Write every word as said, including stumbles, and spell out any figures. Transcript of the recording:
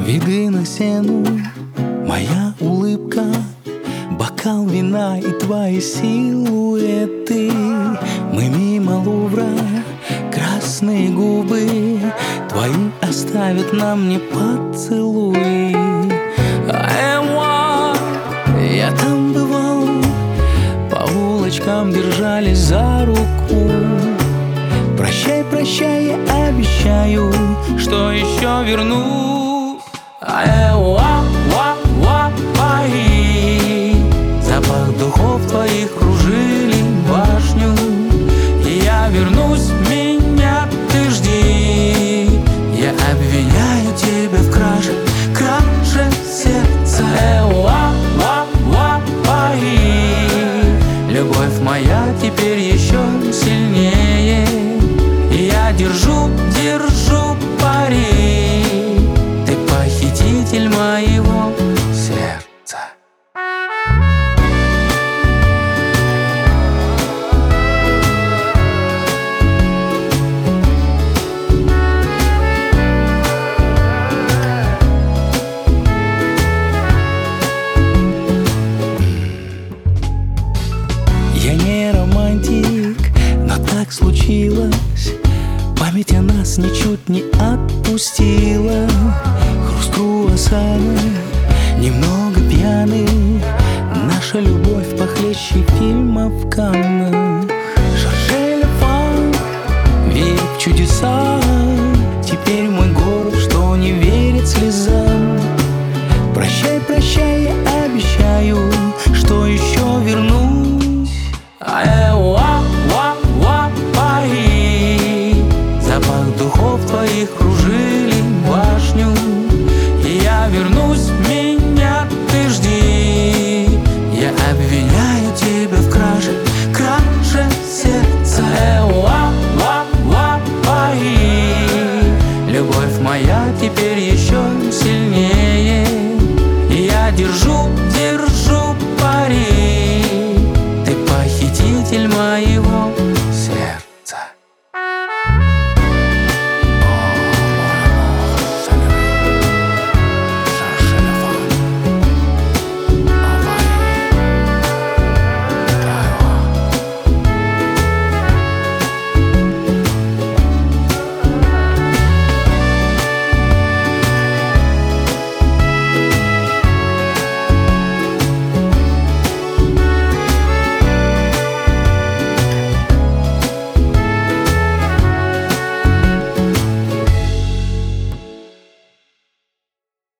Виды на стену, моя улыбка, бокал вина и твои силуэты. Мы мимо Лувра, красные губы твои оставят на мне поцелуи. Эва, я там бывал, по улочкам держались за руку. Прощай, прощай, я обещаю, что еще вернусь. Эва, ва, ва, ваи. Запах духов твоих кружили башню, и я вернусь, меня ты жди. Я обвиняю тебя в краже, краже сердца. Эва, ва, ва, ваи. Любовь моя теперь еще сильнее, и я держу, держу пари. Ты похититель моего сердца. Я не романтик, но так случилось. Память о нас ничуть не отпустила. Хруст круассана, немного пьяный. Наша любовь похлеще фильмов Канна.